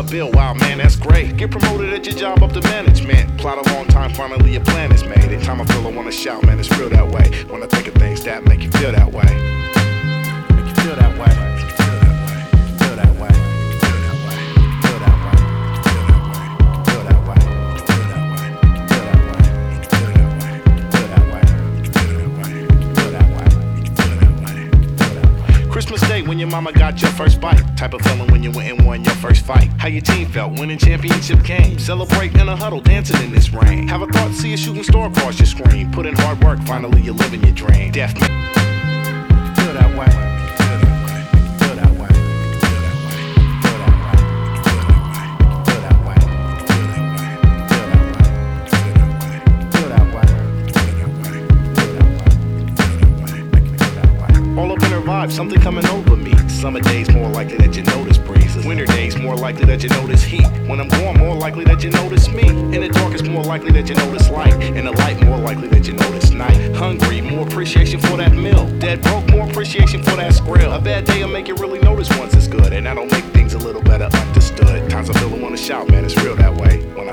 bill, wow man, that's great. Get promoted at your job up to management. Plot a long time, finally your plan is made. Every time I feel I wanna shout, man, it's real that way. When I think of things that make you feel that way. Make you feel that way. Feel that way. Feel that way. Feel that way. Feel that way. Feel that way. Feel that way. Feel that way. Feel that way. Feel that way. Feel that way. Feel that way. Feel that way. Christmas Day when your mama got your first bite. Type of feeling when you went and won your first fight. How your team felt when the championship came. Celebrate in a huddle, dancing in this rain. Have a thought, see a shooting star across your screen. Put in hard work, finally you're living your dream. Definitely feel that way. Feel that way. Feel that way. Feel that way. Feel that way. Feel that way. Feel that way. Feel that way. Feel that way. Feel that way. Feel that way. Feel that way. Make me feel that way. All up in her vibe, something coming over me. Summer days more likely that you notice breezes. Winter days more likely that you notice heat. When I'm gone, more likely that you notice me. In the dark, it's more likely that you notice light. In the light, more likely that you notice night. Hungry, more appreciation for that meal. Dead broke, more appreciation for that skrill. A bad day will make you really notice once it's good, and that'll make things a little better understood. Times I feel I wanna shout, man, it's real that way. When